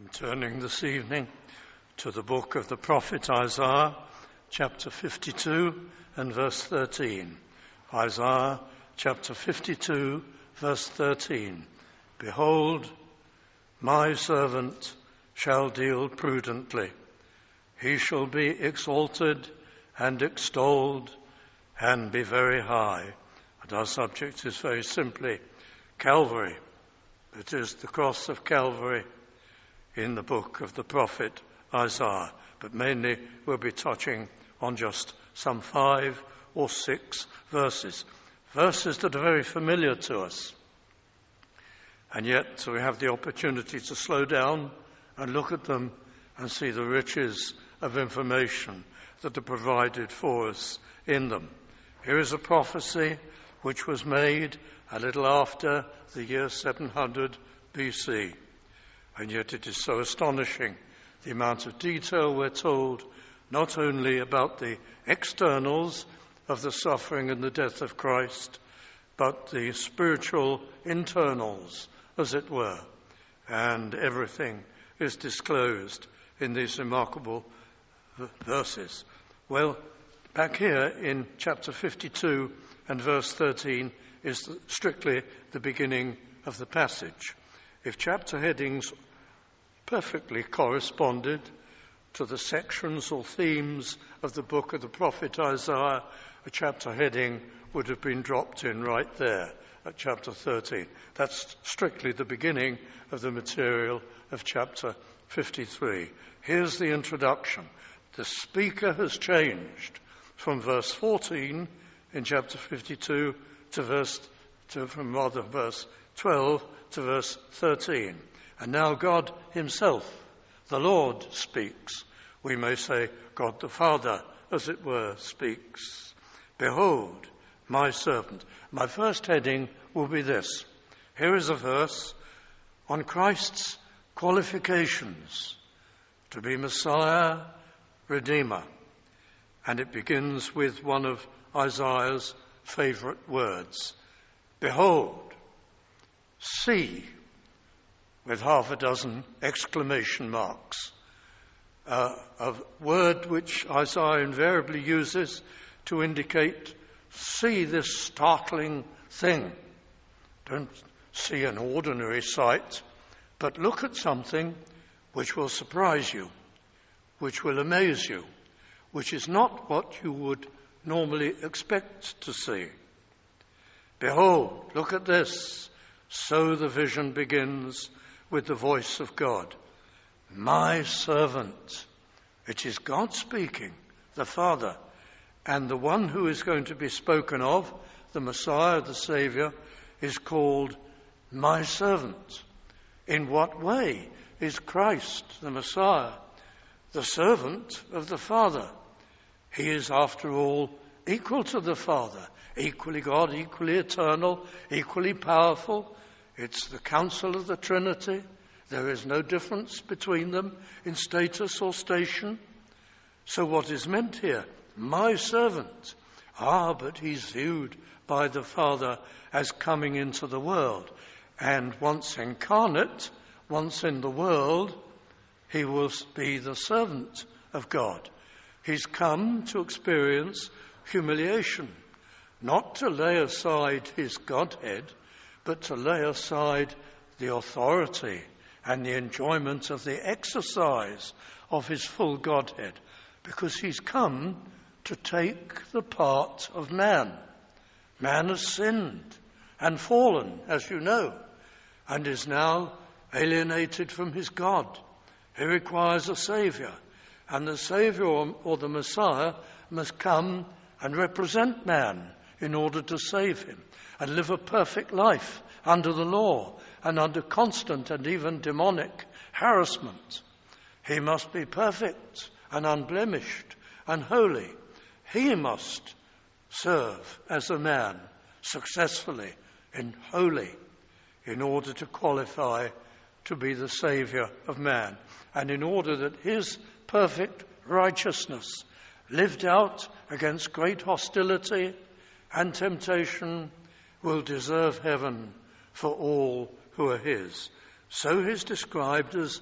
I'm turning this evening to the book of the prophet Isaiah, chapter 52 and verse 13. Isaiah chapter 52, verse 13. Behold, my servant shall deal prudently. He shall be exalted and extolled and be very high. And our subject is very simply Calvary. It is the cross of Calvary in the book of the prophet Isaiah. But mainly we'll be touching on just some 5 or 6 verses. Verses that are very familiar to us. And yet we have the opportunity to slow down and look at them and see the riches of information that are provided for us in them. Here is a prophecy which was made a little after the year 700 BC. And yet it is so astonishing the amount of detail we're told, not only about the externals of the suffering and the death of Christ, but the spiritual internals, as it were. And everything is disclosed in these remarkable verses. Well, back here in chapter 52 and verse 13 is strictly the beginning of the passage. If chapter headings perfectly corresponded to the sections or themes of the book of the prophet Isaiah, a chapter heading would have been dropped in right there at chapter 13. That's strictly the beginning of the material of chapter 53. Here's the introduction. The speaker has changed from verse 14 in chapter 52 to verse 12 to verse 13. And now God himself, the Lord, speaks. We may say God the Father, as it were, speaks. Behold, my servant. My first heading will be this. Here is a verse on Christ's qualifications to be Messiah, Redeemer. And it begins with one of Isaiah's favorite words. Behold, see, with half a dozen exclamation marks. A word which Isaiah invariably uses to indicate, see this startling thing. Don't see an ordinary sight, but look at something which will surprise you, which will amaze you, which is not what you would normally expect to see. Behold, look at this. So the vision begins with the voice of God. My servant. It is God speaking, the Father. And the one who is going to be spoken of, the Messiah, the Saviour, is called my servant. In what way is Christ, the Messiah, the servant of the Father? He is, after all, equal to the Father, equally God, equally eternal, equally powerful. It's the counsel of the Trinity. There is no difference between them in status or station. So what is meant here? My servant. But he's viewed by the Father as coming into the world. And once incarnate, once in the world, he will be the servant of God. He's come to experience humiliation, not to lay aside his Godhead, but to lay aside the authority and the enjoyment of the exercise of his full Godhead, because he's come to take the part of man. Man has sinned and fallen, as you know, and is now alienated from his God. He requires a Saviour, and the Saviour or the Messiah must come and represent man in order to save him and live a perfect life under the law and under constant and even demonic harassment. He must be perfect and unblemished and holy. He must serve as a man successfully and holy in order to qualify to be the Saviour of man, and in order that his perfect righteousness, lived out against great hostility and temptation, will deserve heaven for all who are his. So he's described as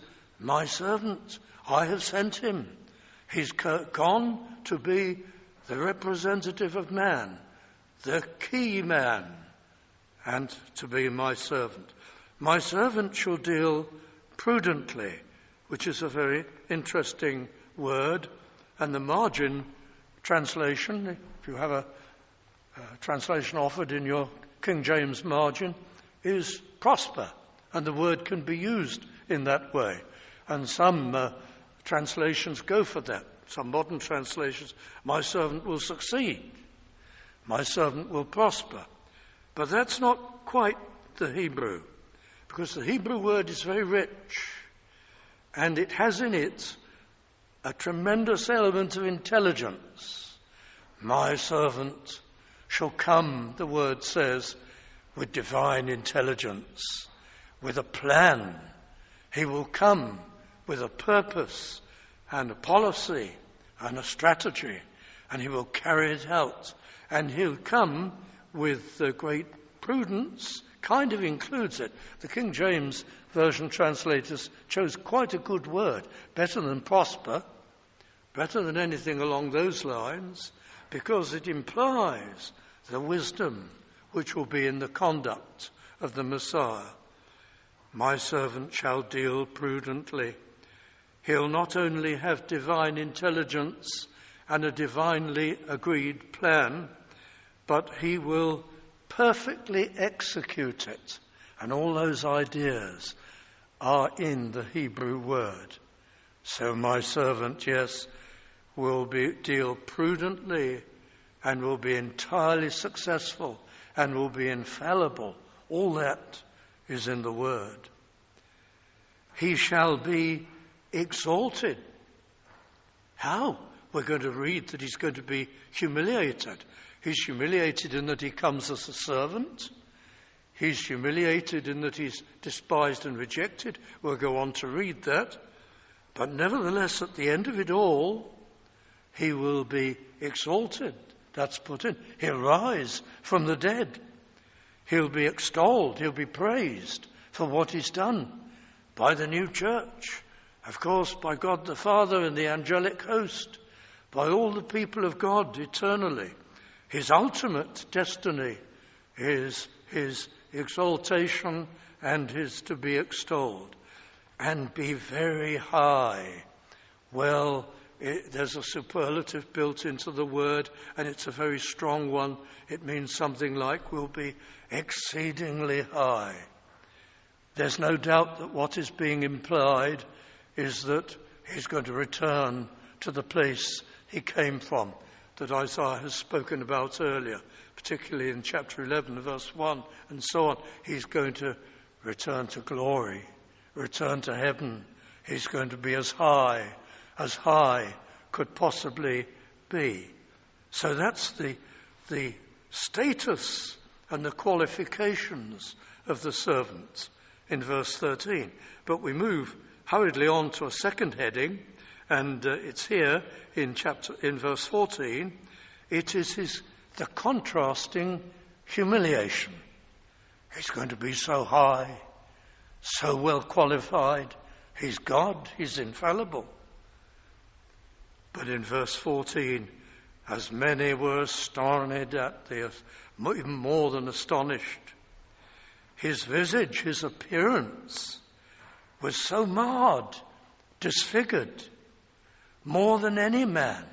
My servant, I have sent him. He's gone to be the representative of man, the key man, and to be my servant. My servant shall deal prudently, which is a very interesting word. And the margin translation, if you have a translation offered in your King James margin, is prosper. And the word can be used in that way. And some translations go for that. Some modern translations, my servant will succeed. My servant will prosper. But that's not quite the Hebrew, because the Hebrew word is very rich, and it has in it a tremendous element of intelligence. My servant shall come, the word says, with divine intelligence, with a plan. He will come with a purpose and a policy and a strategy, and he will carry it out. And he'll come with great prudence, kind of includes it. The King James Version translators chose quite a good word, better than prosper, better than anything along those lines, because it implies the wisdom which will be in the conduct of the Messiah. My servant shall deal prudently. He'll not only have divine intelligence and a divinely agreed plan, but he will perfectly execute it. And all those ideas are in the Hebrew word. So my servant, yes, will deal prudently and will be entirely successful and will be infallible. All that is in the word. He shall be exalted. How? We're going to read that he's going to be humiliated. He's humiliated in that he comes as a servant. He's humiliated in that he's despised and rejected. We'll go on to read that. But nevertheless, at the end of it all, he will be exalted. That's put in. He'll rise from the dead. He'll be extolled. He'll be praised for what he's done by the new church. Of course, by God the Father and the angelic host, by all the people of God eternally. His ultimate destiny is his exaltation and his to be extolled and be very high. Well, there's a superlative built into the word, and it's a very strong one. It means something like will be exceedingly high. There's no doubt that what is being implied is that he's going to return to the place he came from, that Isaiah has spoken about earlier, particularly in chapter 11, verse 1, and so on. He's going to return to glory, return to heaven. He's going to be as high could possibly be. So that's the status and the qualifications of the servant in verse 13. But we move hurriedly on to a second heading, and it's here in verse 14. It is the contrasting humiliation. He's going to be so high, so well qualified. He's God, he's infallible. But in verse 14, as many were astonished at this, even more than astonished. His visage, his appearance was so marred, disfigured, more than any man.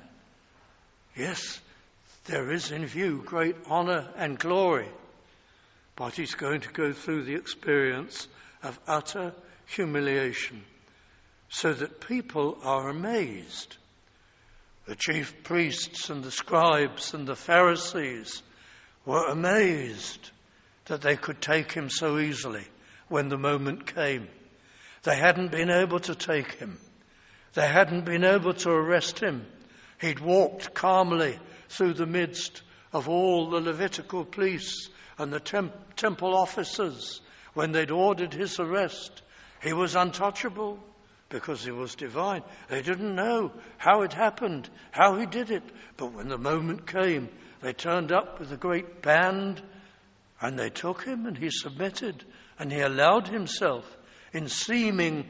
Yes, there is in view great honor and glory, but he's going to go through the experience of utter humiliation so that people are amazed. The chief priests and the scribes and the Pharisees were amazed that they could take him so easily when the moment came. They hadn't been able to take him. They hadn't been able to arrest him. He'd walked calmly through the midst of all the Levitical police and the temple officers when they'd ordered his arrest. He was untouchable because he was divine. They didn't know how it happened, how he did it. But when the moment came, they turned up with a great band and they took him and he submitted and he allowed himself in seeming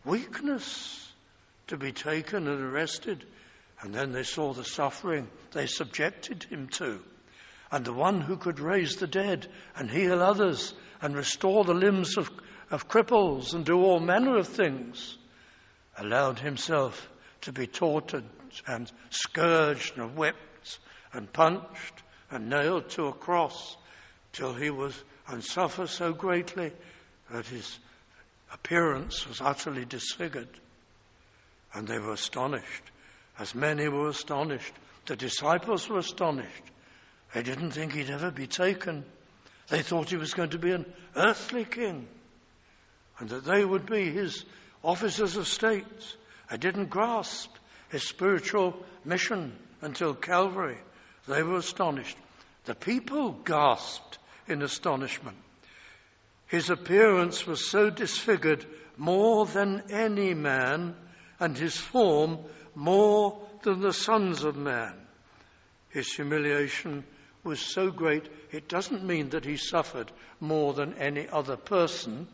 weakness to be taken and arrested. And then they saw the suffering they subjected him to. And the one who could raise the dead and heal others and restore the limbs of cripples and do all manner of things, allowed himself to be tortured and scourged and whipped and punched and nailed to a cross till he was and suffered so greatly that his appearance was utterly disfigured. And they were astonished, as many were astonished. The disciples were astonished. They didn't think he'd ever be taken. They thought he was going to be an earthly king, and that they would be his officers of state. They didn't grasp his spiritual mission until Calvary. They were astonished. The people gasped in astonishment. His appearance was so disfigured more than any man, and his form more than the sons of man. His humiliation was so great, it doesn't mean that he suffered more than any other person.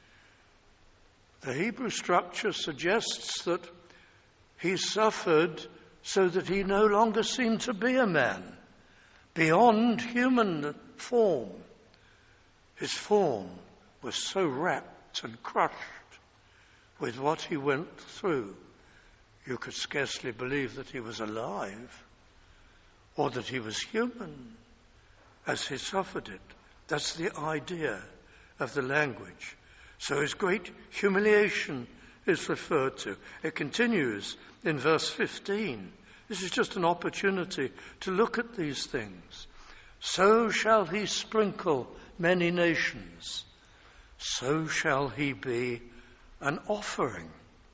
The Hebrew structure suggests that he suffered so that he no longer seemed to be a man, beyond human form. His form was so wrapped and crushed with what he went through, you could scarcely believe that he was alive or that he was human as he suffered it. That's the idea of the language. So his great humiliation is referred to. It continues in verse 15. This is just an opportunity to look at these things. So shall he sprinkle many nations. So shall he be an offering,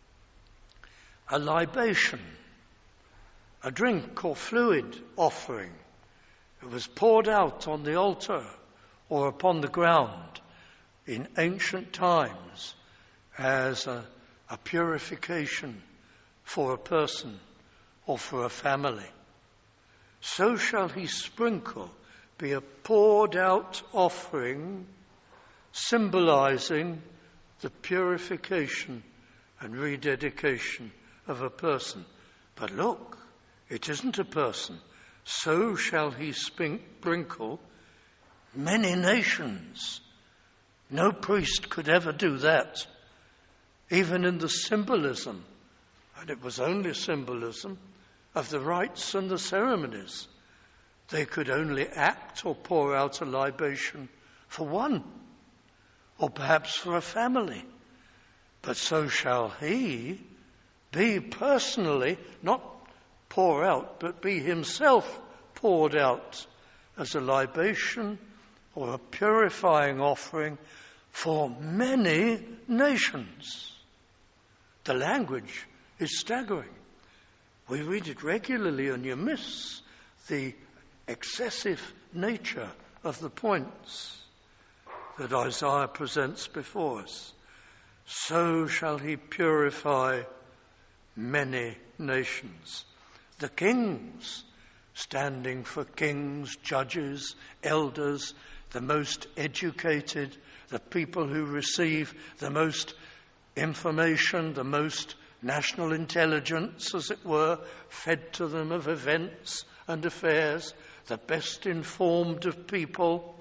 a libation, a drink or fluid offering. It was poured out on the altar or upon the ground in ancient times as a purification for a person or for a family. So shall he sprinkle, be a poured out offering, symbolizing the purification and rededication of a person. But look, it isn't a person. So shall he sprinkle many nations. No priest could ever do that, even in the symbolism, and it was only symbolism, of the rites and the ceremonies. They could only act or pour out a libation for one, or perhaps for a family. But so shall he be personally, not pour out, but be himself poured out as a libation or a purifying offering for many nations. The language is staggering. We read it regularly and you miss the excessive nature of the points that Isaiah presents before us. So shall he purify many nations. The kings, standing for kings, judges, elders, the most educated, the people who receive the most information, the most national intelligence, as it were, fed to them of events and affairs, the best informed of people,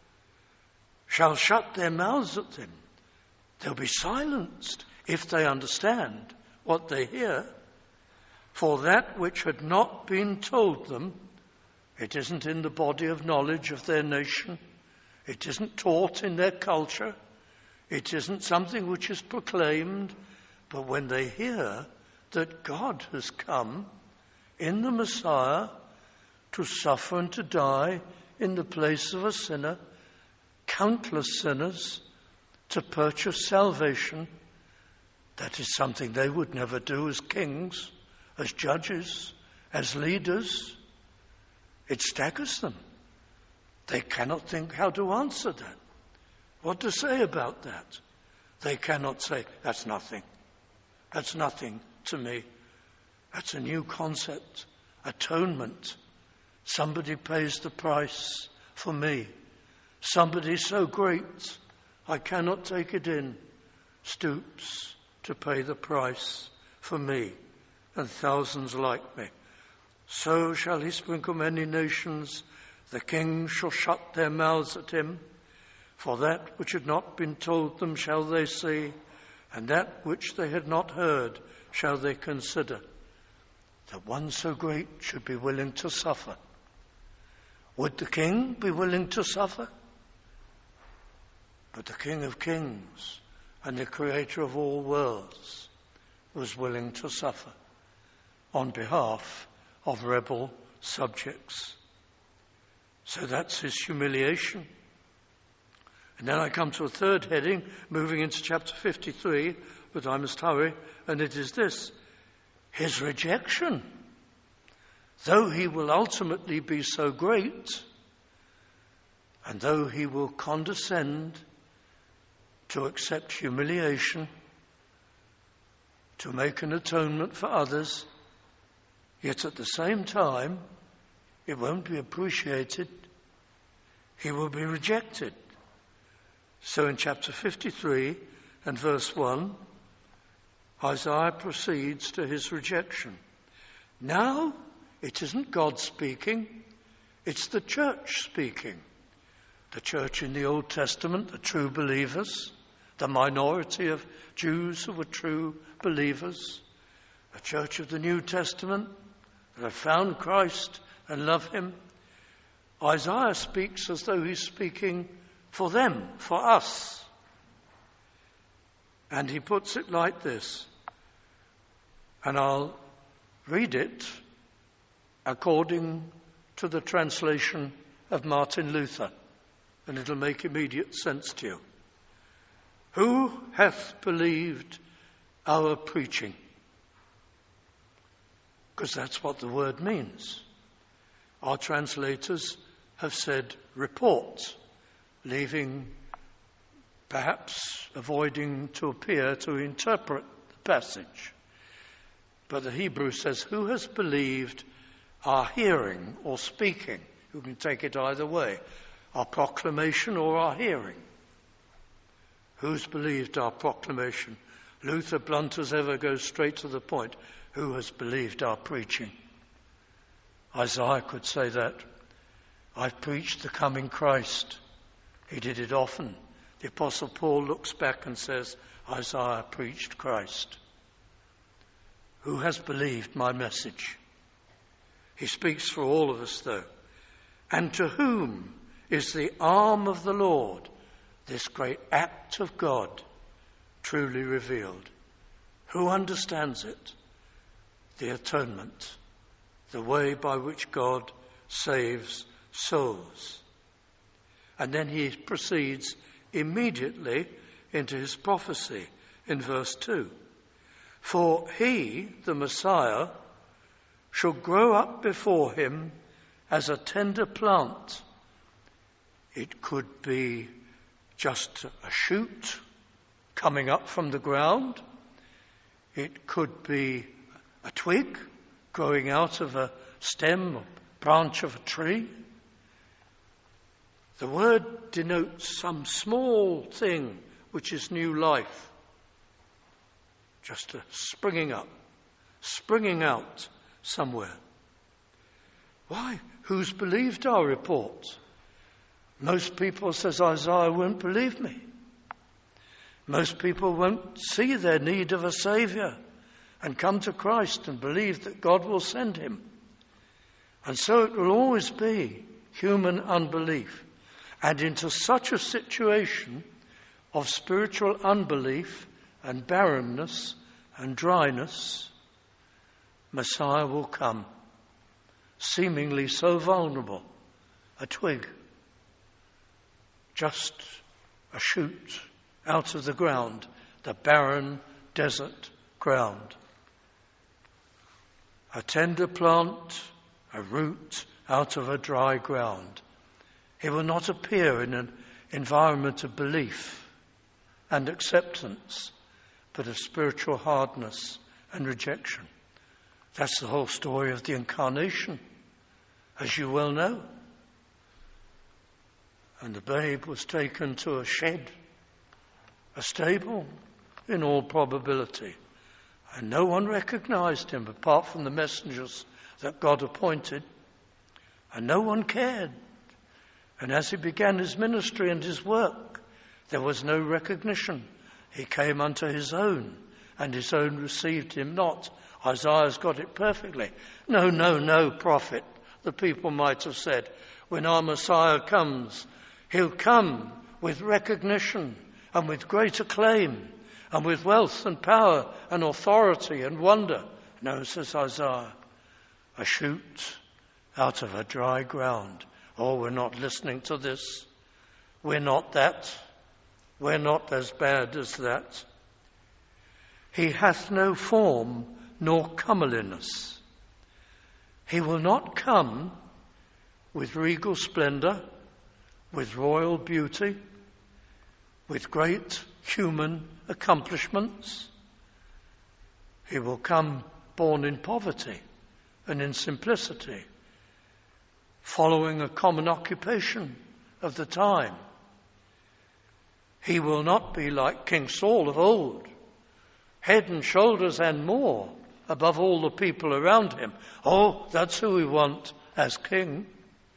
shall shut their mouths at them. They'll be silenced if they understand what they hear. For that which had not been told them, it isn't in the body of knowledge of their nation, it isn't taught in their culture, it isn't something which is proclaimed, but when they hear that God has come in the Messiah to suffer and to die in the place of a sinner, countless sinners, to purchase salvation, that is something they would never do as kings, as judges, as leaders. It staggers them. They cannot think how to answer that, what to say about that. They cannot say, that's nothing. That's nothing to me. That's a new concept, atonement. Somebody pays the price for me. Somebody so great, I cannot take it in, stoops to pay the price for me and thousands like me. So shall he sprinkle many nations. The kings shall shut their mouths at him. For that which had not been told them shall they see, and that which they had not heard shall they consider. That one so great should be willing to suffer. Would the king be willing to suffer? But the King of Kings and the Creator of all worlds was willing to suffer on behalf of rebel subjects. So that's his humiliation. And then I come to a third heading, moving into chapter 53, but I must hurry, and it is this: his rejection. Though he will ultimately be so great, and though he will condescend to accept humiliation, to make an atonement for others, yet at the same time, it won't be appreciated. He will be rejected. So in chapter 53 and verse 1, Isaiah proceeds to his rejection. Now, it isn't God speaking, it's the church speaking. The church in the Old Testament, the true believers, the minority of Jews who were true believers, the church of the New Testament that have found Christ and love him. Isaiah speaks as though he's speaking for them, for us. And he puts it like this, and I'll read it according to the translation of Martin Luther, and it'll make immediate sense to you. Who hath believed our preaching? Because that's what the word means. Our translators have said report, leaving, perhaps avoiding to appear to interpret the passage. But the Hebrew says, who has believed our hearing or speaking? You can take it either way, our proclamation or our hearing. Who's believed our proclamation? Luther, blunt as ever, goes straight to the point. Who has believed our preaching? Isaiah could say that. I've preached the coming Christ. He did it often. The Apostle Paul looks back and says, Isaiah preached Christ. Who has believed my message? He speaks for all of us, though. And to whom is the arm of the Lord, this great act of God, truly revealed? Who understands it? The atonement, the way by which God saves souls. And then he proceeds immediately into his prophecy in verse 2. For he, the Messiah, shall grow up before him as a tender plant. It could be just a shoot coming up from the ground. It could be a twig growing out of a stem or branch of a tree. The word denotes some small thing which is new life. Just a springing up, springing out somewhere. Why? Who's believed our report? Most people, says Isaiah, won't believe me. Most people won't see their need of a Saviour and come to Christ and believe that God will send him. And so it will always be human unbelief. And into such a situation of spiritual unbelief and barrenness and dryness, Messiah will come, seemingly so vulnerable, a twig, just a shoot out of the ground, the barren desert ground. A tender plant, a root out of a dry ground. He will not appear in an environment of belief and acceptance, but of spiritual hardness and rejection. That's the whole story of the incarnation, as you well know. And the babe was taken to a shed, a stable, in all probability. And no one recognized him apart from the messengers that God appointed. And no one cared. And as he began his ministry and his work, there was no recognition. He came unto his own, and his own received him not. Isaiah's got it perfectly. No, prophet, the people might have said. When our Messiah comes, he'll come with recognition and with great acclaim and with wealth and power and authority and wonder. No, says Isaiah, a shoot out of a dry ground. Oh, we're not listening to this. We're not that. We're not as bad as that. He hath no form nor comeliness. He will not come with regal splendor, with royal beauty, with great human accomplishments. He will come born in poverty and in simplicity, following a common occupation of the time. He will not be like King Saul of old, head and shoulders and more above all the people around him. Oh, that's who we want as king.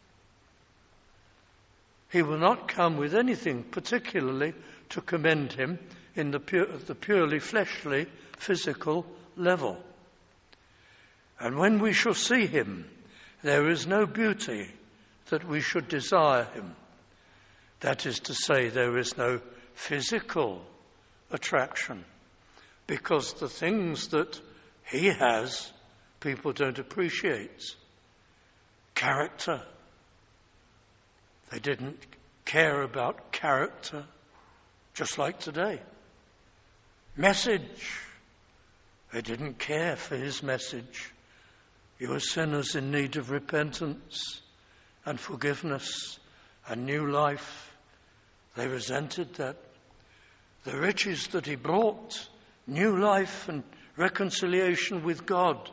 He will not come with anything particularly to commend him in the purely fleshly, physical level. And when we shall see him, there is no beauty that we should desire him. That is to say, there is no physical attraction, because the things that he has, people don't appreciate. Character. They didn't care about character, just like today. Message. They didn't care for his message. You are sinners in need of repentance and forgiveness and new life. They resented that. The riches that he brought, new life and reconciliation with God,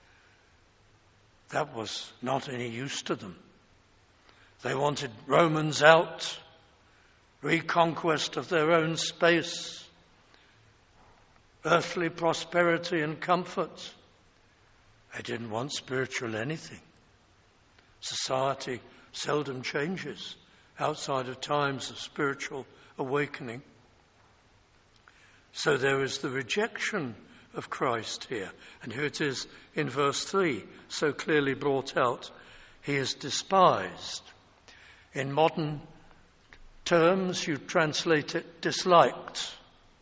that was not any use to them. They wanted Romans out, reconquest of their own space, earthly prosperity and comfort. They didn't want spiritual anything. Society seldom changes outside of times of spiritual awakening. So there is the rejection of Christ here. And here it is in verse 3, so clearly brought out. He is despised. In modern terms, you translate it disliked.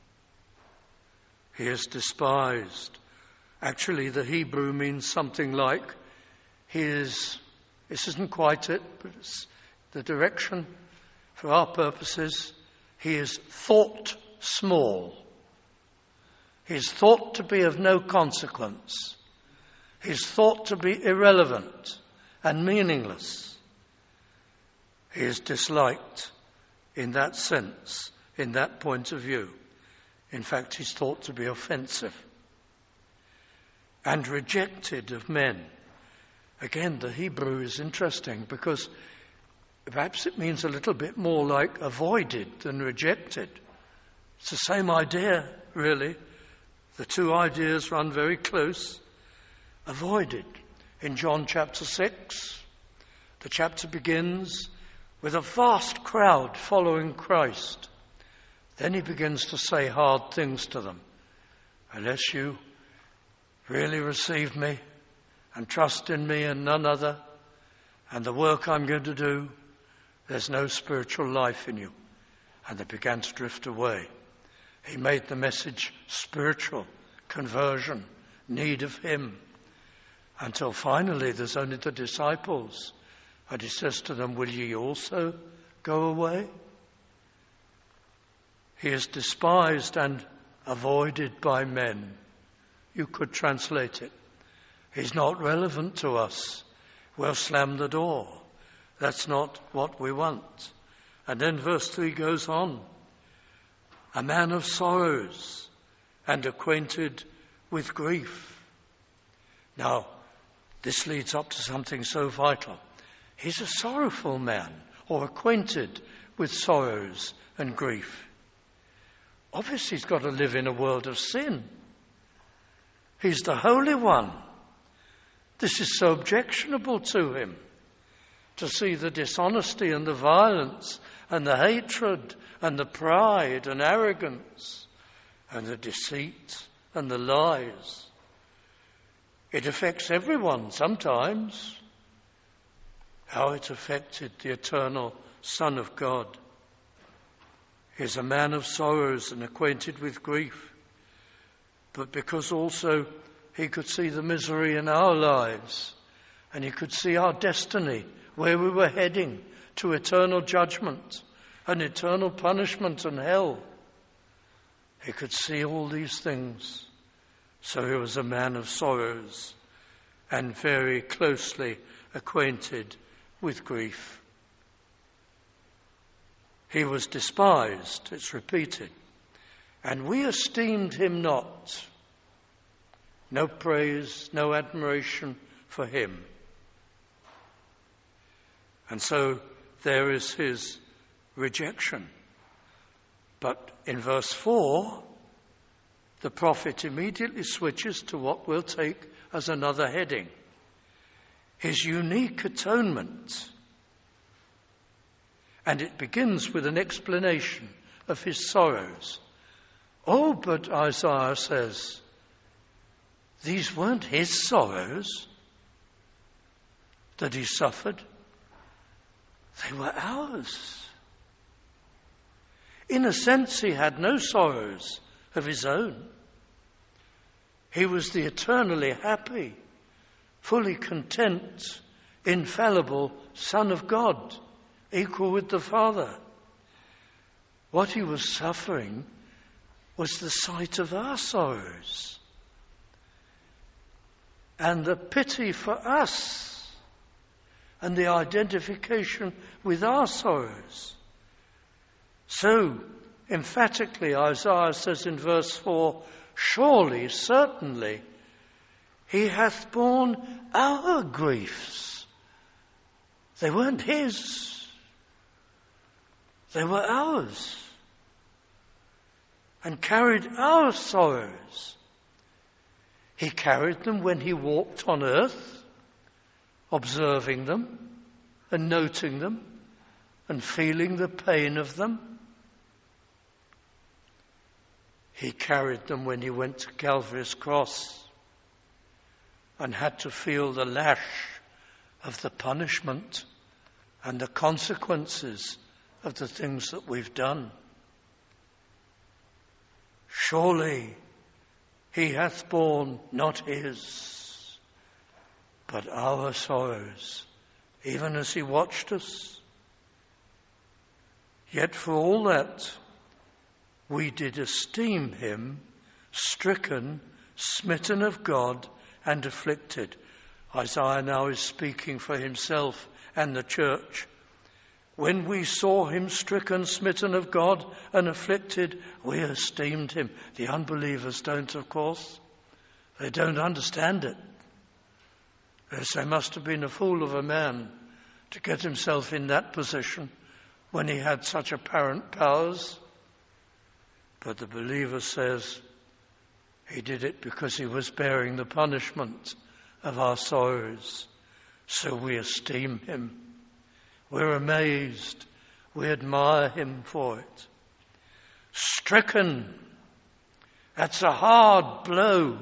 He is despised. Actually, the Hebrew means something like, this isn't quite it, but it's the direction for our purposes. He is thought small. He is thought to be of no consequence. He is thought to be irrelevant and meaningless. He is disliked in that sense, in that point of view. In fact, he's thought to be offensive and rejected of men. Again, the Hebrew is interesting because perhaps it means a little bit more like avoided than rejected. It's the same idea, really. The two ideas run very close. Avoided. In John chapter 6, the chapter begins with a vast crowd following Christ. Then he begins to say hard things to them. Unless you really receive me and trust in me and none other, and the work I'm going to do, there's no spiritual life in you. And they began to drift away. He made the message spiritual, conversion, need of him, until finally there's only the disciples. And he says to them, will ye also go away? He is despised and avoided by men. You could translate it. He's not relevant to us. We'll slam the door. That's not what we want. And then verse 3 goes on. A man of sorrows and acquainted with grief. Now, this leads up to something so vital. He's a sorrowful man, or acquainted with sorrows and grief. Obviously, he's got to live in a world of sin. He's the Holy One. This is so objectionable to him, to see the dishonesty and the violence and the hatred and the pride and arrogance and the deceit and the lies. It affects everyone sometimes. How it affected the eternal Son of God. He's a man of sorrows and acquainted with grief, but because also he could see the misery in our lives, and he could see our destiny, where we were heading to eternal judgment and eternal punishment and hell. He could see all these things. So he was a man of sorrows and very closely acquainted with grief. He was despised, it's repeated, and we esteemed him not. No praise, no admiration for him. And so there is his rejection. But in verse 4, the prophet immediately switches to what we'll take as another heading. His unique atonement. And it begins with an explanation of his sorrows. Oh, but Isaiah says, these weren't his sorrows that he suffered. They were ours. In a sense, he had no sorrows of his own. He was the eternally happy, fully content, infallible Son of God, equal with the Father. What he was suffering was the sight of our sorrows and the pity for us and the identification with our sorrows. So, emphatically, Isaiah says in verse 4, surely, certainly, he hath borne our griefs. They weren't his. They were ours. And carried our sorrows. He carried them when he walked on earth, observing them and noting them and feeling the pain of them. He carried them when he went to Calvary's cross and had to feel the lash of the punishment and the consequences of the things that we've done. Surely he hath borne not his, but our sorrows, even as he watched us. Yet for all that, we did esteem him stricken, smitten of God, and afflicted. Isaiah now is speaking for himself and the church. When we saw him stricken, smitten of God, and afflicted, we esteemed him. The unbelievers don't, of course. They don't understand it. They say, must have been a fool of a man to get himself in that position when he had such apparent powers. But the believer says he did it because he was bearing the punishment of our sorrows. So we esteem him. We're amazed. We admire him for it. Stricken. That's a hard blow.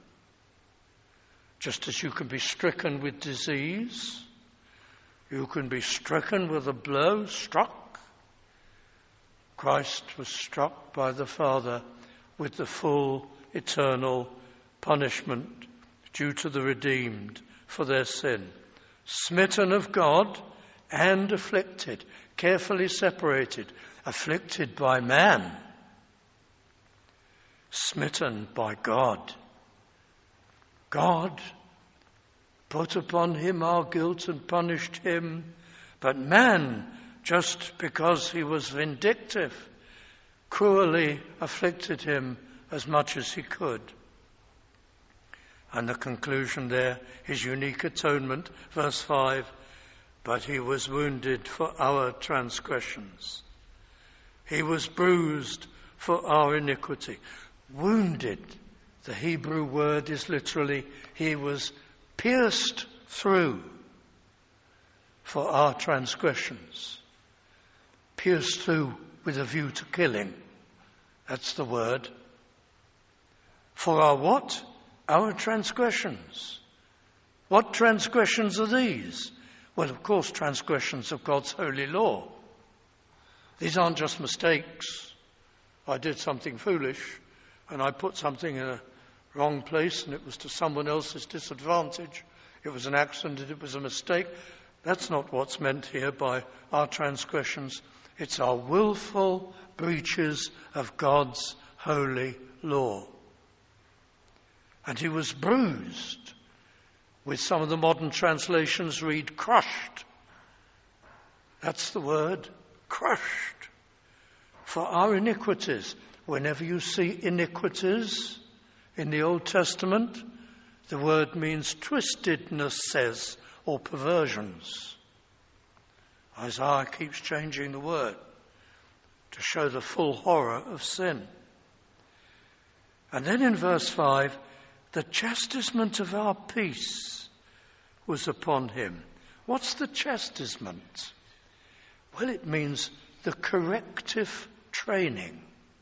Just as you can be stricken with disease, you can be stricken with a blow, struck. Christ was struck by the Father with the full eternal punishment due to the redeemed for their sin. Smitten of God and afflicted, carefully separated, afflicted by man, smitten by God. God put upon him our guilt and punished him, but man, just because he was vindictive, cruelly afflicted him as much as he could. And the conclusion there, his unique atonement, verse 5, but he was wounded for our transgressions. He was bruised for our iniquity. Wounded, the Hebrew word is literally, he was pierced through for our transgressions. Pierced through with a view to killing. That's the word. For our what? Our transgressions. What transgressions are these? Well, of course, transgressions of God's holy law. These aren't just mistakes. I did something foolish and I put something in a wrong place and it was to someone else's disadvantage. It was an accident, it was a mistake. That's not what's meant here by our transgressions. It's our willful breaches of God's holy law. And he was bruised. With some of the modern translations read crushed. That's the word, crushed. For our iniquities. Whenever you see iniquities in the Old Testament, the word means twistedness, says, or perversions. Isaiah keeps changing the word to show the full horror of sin. And then in verse 5, the chastisement of our peace was upon him. What's the chastisement? Well, it means the corrective training.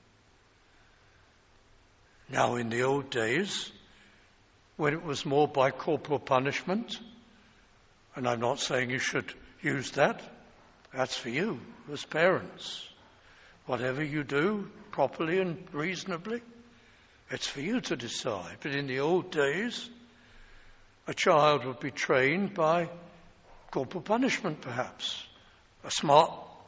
Now, in the old days, when it was more by corporal punishment, and I'm not saying you should use that, that's for you as parents. Whatever you do, properly and reasonably, it's for you to decide. But in the old days, a child would be trained by corporal punishment, perhaps. A smart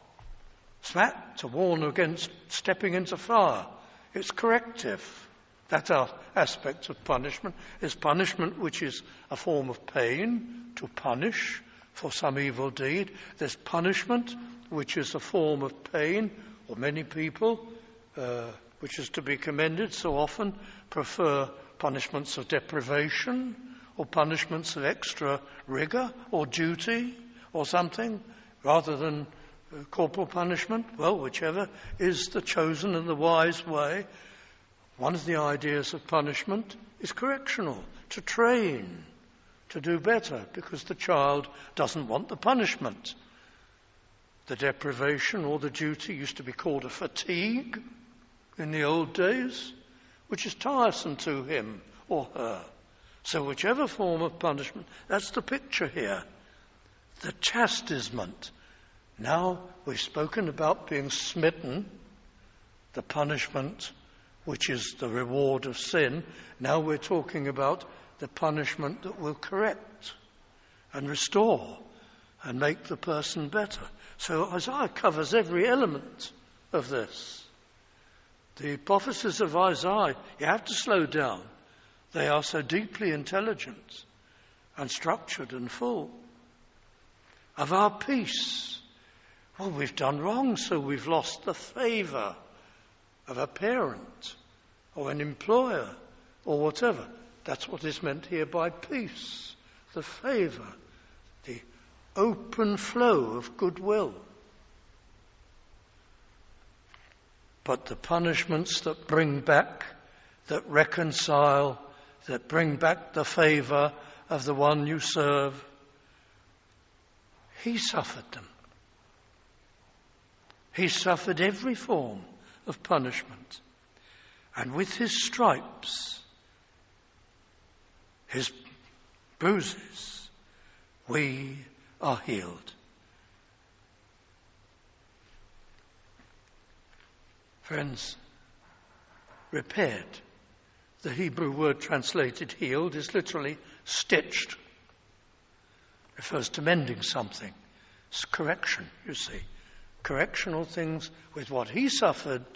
smack to warn against stepping into fire. It's corrective. That aspect of punishment is punishment which is a form of pain, to punish for some evil deed. There's punishment which is a form of pain, or many people, which is to be commended, so often prefer punishments of deprivation or punishments of extra rigour or duty or something rather than corporal punishment. Well, whichever is the chosen and the wise way. One of the ideas of punishment is correctional, to train, to do better, because the child doesn't want the punishment. The deprivation or the duty used to be called a fatigue in the old days, which is tiresome to him or her. So whichever form of punishment, that's the picture here. The chastisement. Now we've spoken about being smitten, the punishment which is the reward of sin. Now we're talking about the punishment that will correct and restore and make the person better. So Isaiah covers every element of this. The prophecies of Isaiah, you have to slow down. They are so deeply intelligent and structured and full. Of our peace. Well, we've done wrong, so we've lost the favour of a parent or an employer or whatever. That's what is meant here by peace. The favour, the open flow of goodwill. But the punishments that bring back, that reconcile, that bring back the favour of the one you serve, he suffered them. He suffered every form of punishment. And with his stripes, his bruises, we are healed. Friends, repaired. The Hebrew word translated healed is literally stitched. Refers to mending something. It's correction, you see. Correctional things. With what he suffered,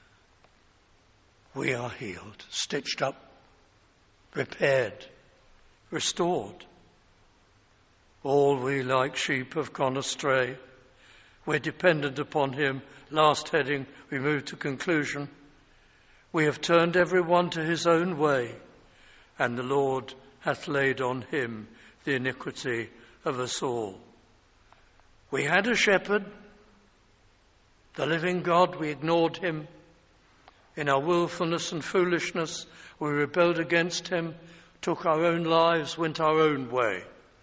we are healed, stitched up, repaired, restored. All we like sheep have gone astray. We're dependent upon him. Last heading, we move to conclusion. We have turned every one to his own way, and the Lord hath laid on him the iniquity of us all. We had a shepherd, the living God, we ignored him. In our willfulness and foolishness, we rebelled against him, took our own lives, went our own way.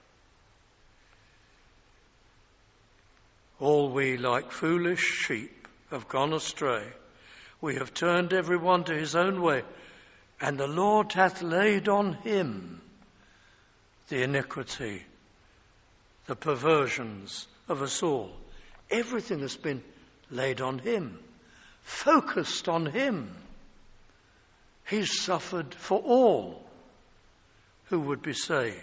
All we, like foolish sheep, have gone astray. We have turned every one to his own way, and the Lord hath laid on him the iniquity, the perversions of us all. Everything has been laid on him, focused on him. He's suffered for all who would be saved.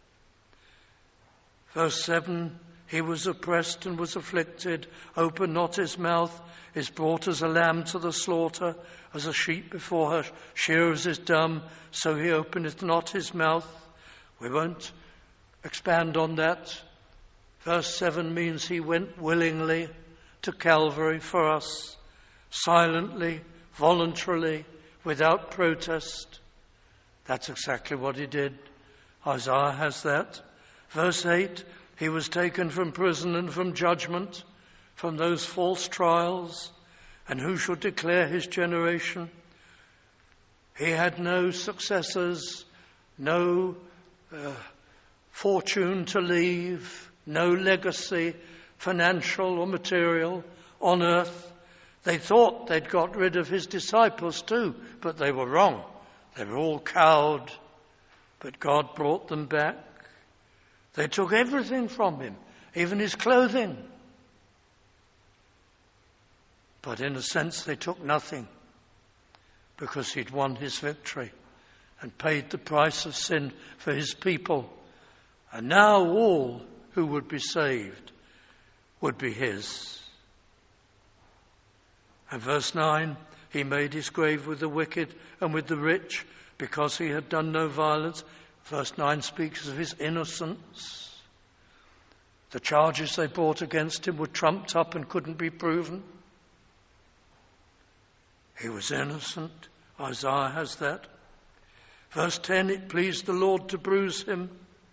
Verse 7, he was oppressed and was afflicted, opened not his mouth, is brought as a lamb to the slaughter, as a sheep before her shearers is dumb, so he openeth not his mouth. We won't expand on that. Verse 7 means he went willingly to Calvary for us, silently, voluntarily, without protest. That's exactly what he did. Isaiah has that. Verse 8, he was taken from prison and from judgment, from those false trials, and who shall declare his generation? He had no successors, no fortune to leave, no legacy, financial or material, on earth. They thought they'd got rid of his disciples too, but they were wrong. They were all cowed, but God brought them back. They took everything from him, even his clothing. But in a sense they took nothing, because he'd won his victory and paid the price of sin for his people. And now all who would be saved would be his. And verse 9, he made his grave with the wicked and with the rich, because he had done no violence. Verse 9 speaks of his innocence. The charges they brought against him were trumped up and couldn't be proven. He was innocent. Isaiah has that. Verse 10, it pleased the Lord to bruise him.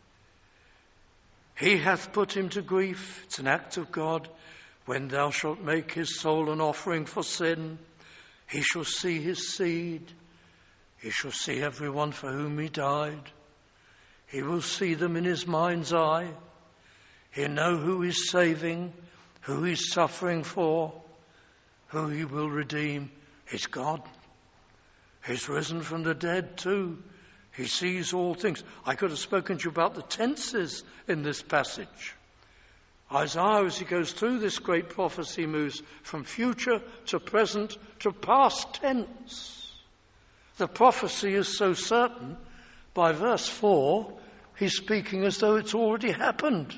He hath put him to grief. It's an act of God. When thou shalt make his soul an offering for sin, he shall see his seed. He shall see everyone for whom he died. He will see them in his mind's eye. He'll know who he's saving, who he's suffering for, who he will redeem. It's God. He's risen from the dead too. He sees all things. I could have spoken to you about the tenses in this passage. Isaiah, as he goes through this great prophecy, moves from future to present to past tense. The prophecy is so certain, by verse 4, he's speaking as though it's already happened.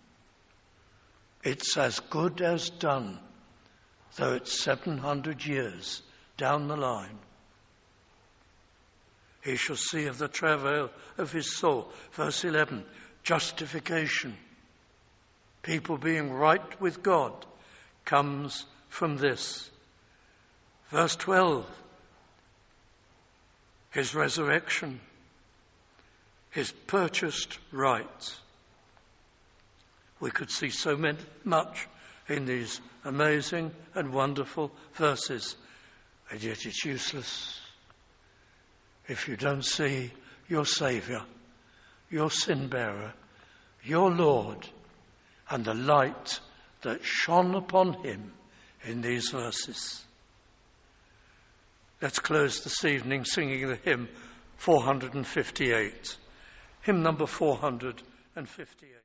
It's as good as done, though it's 700 years down the line. He shall see of the travail of his soul. Verse 11, justification. People being right with God comes from this. Verse 12, his resurrection, his purchased right. We could see so much in these amazing and wonderful verses, and yet it's useless if you don't see your Saviour, your sin-bearer, your Lord, and the light that shone upon him in these verses. Let's close this evening singing the hymn 458. Hymn number 458.